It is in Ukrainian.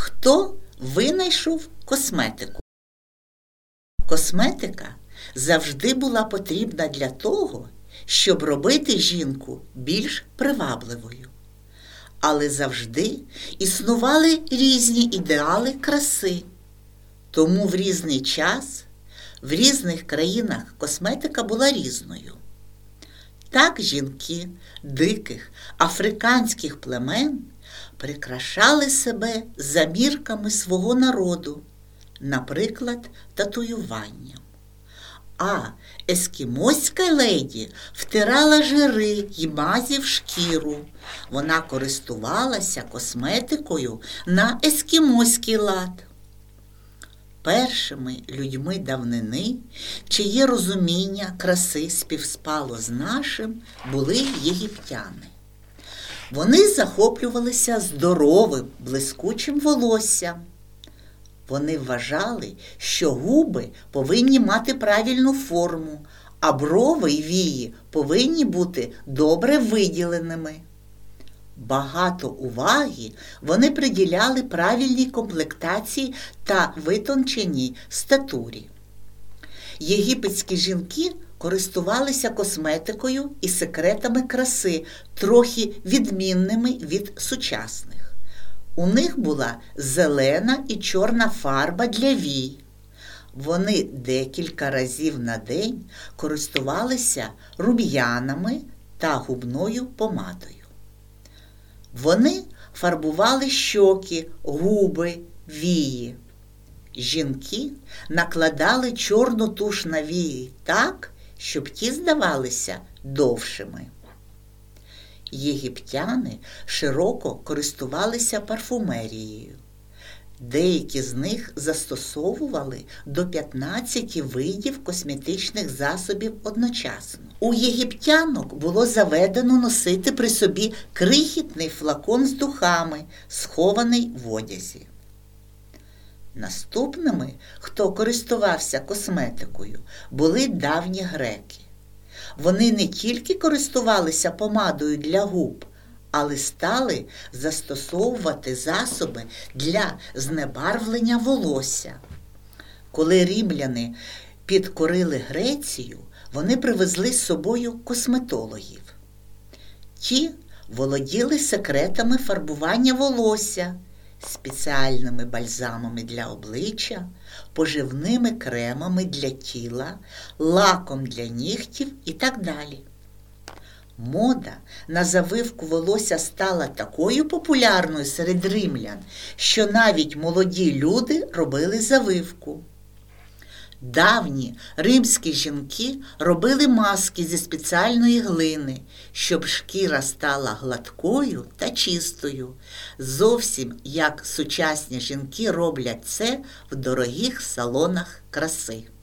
Хто винайшов косметику? Косметика завжди була потрібна для того, щоб робити жінку більш привабливою. Але завжди існували різні ідеали краси. Тому в різний час, в різних країнах косметика була різною. Так жінки диких африканських племен прикрашали себе за мірками свого народу, наприклад, татуюванням. А ескімоська леді втирала жири й мазі в шкіру. Вона користувалася косметикою на ескімоський лад. Першими людьми давнини, чиє розуміння краси співспало з нашим, були єгиптяни. Вони захоплювалися здоровим, блискучим волоссям. Вони вважали, що губи повинні мати правильну форму, а брови й вії повинні бути добре виділеними. Багато уваги вони приділяли правильній комплектації та витонченій статурі. Єгипетські жінки користувалися косметикою і секретами краси, трохи відмінними від сучасних. У них була зелена і чорна фарба для вій. Вони декілька разів на день користувалися рум'янами та губною помадою. Вони фарбували щоки, губи, вії. Жінки накладали чорну туш на вії так, щоб ті здавалися довшими. Єгиптяни широко користувалися парфумерією. Деякі з них застосовували до 15 видів косметичних засобів одночасно. У єгиптянок було заведено носити при собі крихітний флакон з духами, схований в одязі. Наступними, хто користувався косметикою, були давні греки. Вони не тільки користувалися помадою для губ, але стали застосовувати засоби для знебарвлення волосся. Коли римляни підкорили Грецію, вони привезли з собою косметологів. Ті володіли секретами фарбування волосся, спеціальними бальзамами для обличчя, поживними кремами для тіла, лаком для нігтів і так далі. Мода на завивку волосся стала такою популярною серед римлян, що навіть молоді люди робили завивку. Давні римські жінки робили маски зі спеціальної глини, щоб шкіра стала гладкою та чистою, зовсім як сучасні жінки роблять це в дорогих салонах краси.